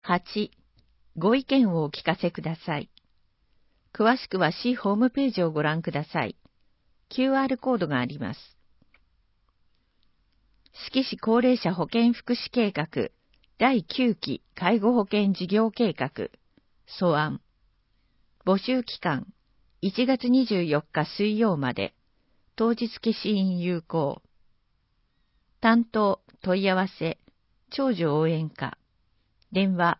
8、ご意見をお聞かせください。詳しくは市ホームページをご覧ください。QR コードがあります。志木市高齢者保健福祉計画第9期介護保険事業計画素案。募集期間1月24日水曜まで。当日消印有効。担当問い合わせ長女応援課。電話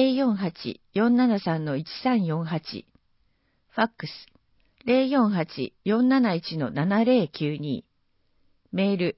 048-473-1348。ファックス 048-471-7092。メール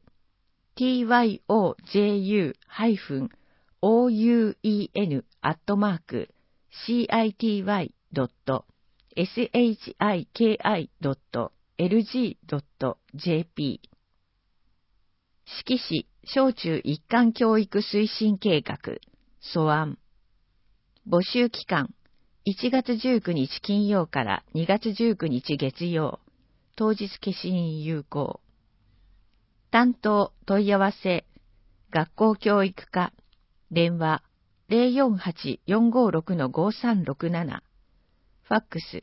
tyoun-ouen@city.shiki.lg.jp 志木市小中一貫教育推進計画素案。募集期間1月19日金曜から2月19日月曜。当日消印有効。担当問い合わせ学校教育課。電話 048-456-5367。ファックス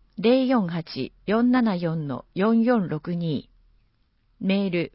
048-474-4462。メール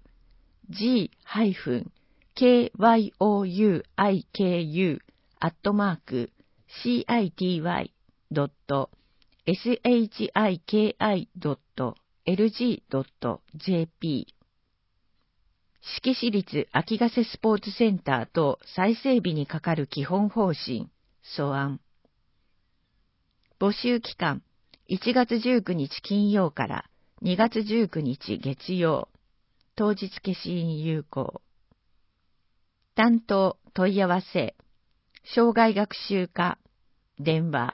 g-yu-citi.shiki.lg.jp 志木市立秋ヶ瀬スポーツセンター等再整備にかかる基本方針素案。募集期間1月19日金曜から2月19日月曜。当日消印有効。担当問い合わせ障害学習課。電話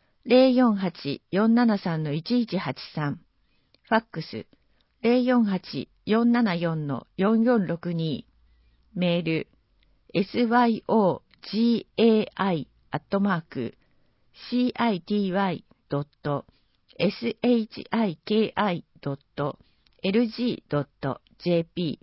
048-473-1183。ファックス 048-474-4462。メール syogai.citi.shiki.lg.jp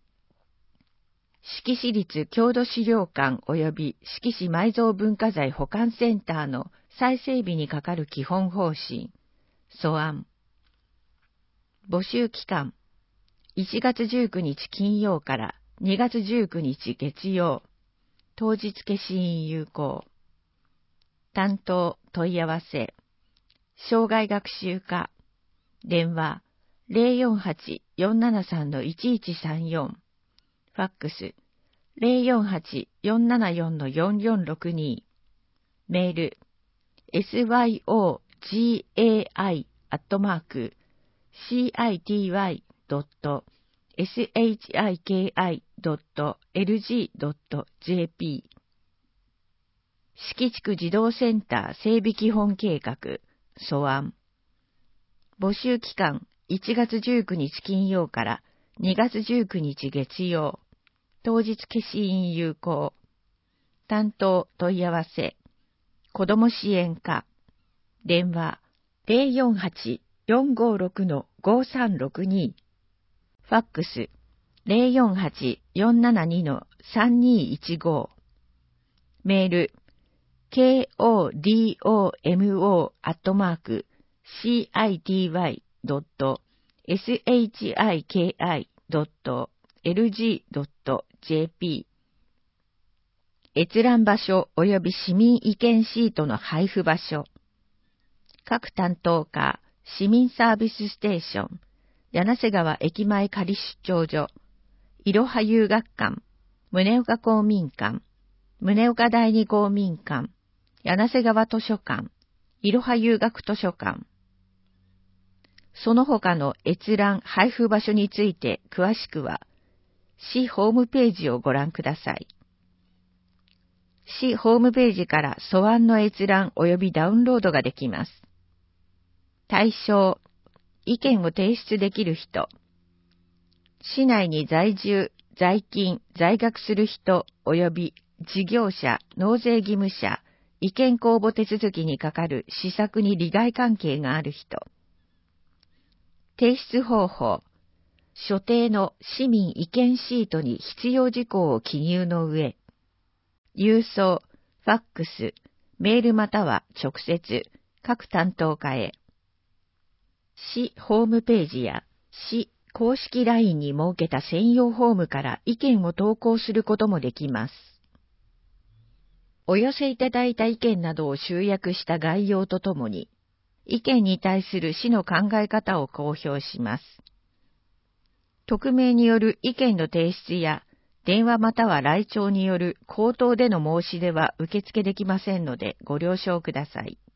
志木市立郷土資料館及び志木市埋蔵文化財保管センターの再整備にかかる基本方針素案。募集期間1月19日金曜から2月19日月曜。当日消印有効。担当問い合わせ障害学習課。電話 048-473-1134。ファックス 048-474-4462。メール syogai.citi.shiki.lg.jp 志木地区児童センター整備基本計画素案。募集期間1月19日金曜から2月19日月曜。当日消印有効。担当問い合わせ子ども支援課。電話 048-456-5362。ファックス 048-472-3215。メール kodomo@citi.shiki.lg.jp 閲覧場所及び市民意見シートの配布場所。各担当課、市民サービスステーション、柳瀬川駅前仮出張所、いろは遊学館、宗岡公民館、宗岡第二公民館、柳瀬川図書館、いろは遊学図書館。その他の閲覧・配布場所について詳しくは、市ホームページをご覧ください。市ホームページから素案の閲覧及びダウンロードができます。対象、意見を提出できる人、市内に在住、在勤、在学する人及び事業者、納税義務者、意見公募手続きに係る施策に利害関係がある人。提出方法、所定の市民意見シートに必要事項を記入の上、郵送、 ファックス、メールまたは直接、各担当課へ。市ホームページや市公式 LINE に設けた専用フォームから意見を投稿することもできます。お寄せいただいた意見などを集約した概要とともに、意見に対する市の考え方を公表します。匿名による意見の提出や、電話または来庁による口頭での申し出は受付できませんのでご了承ください。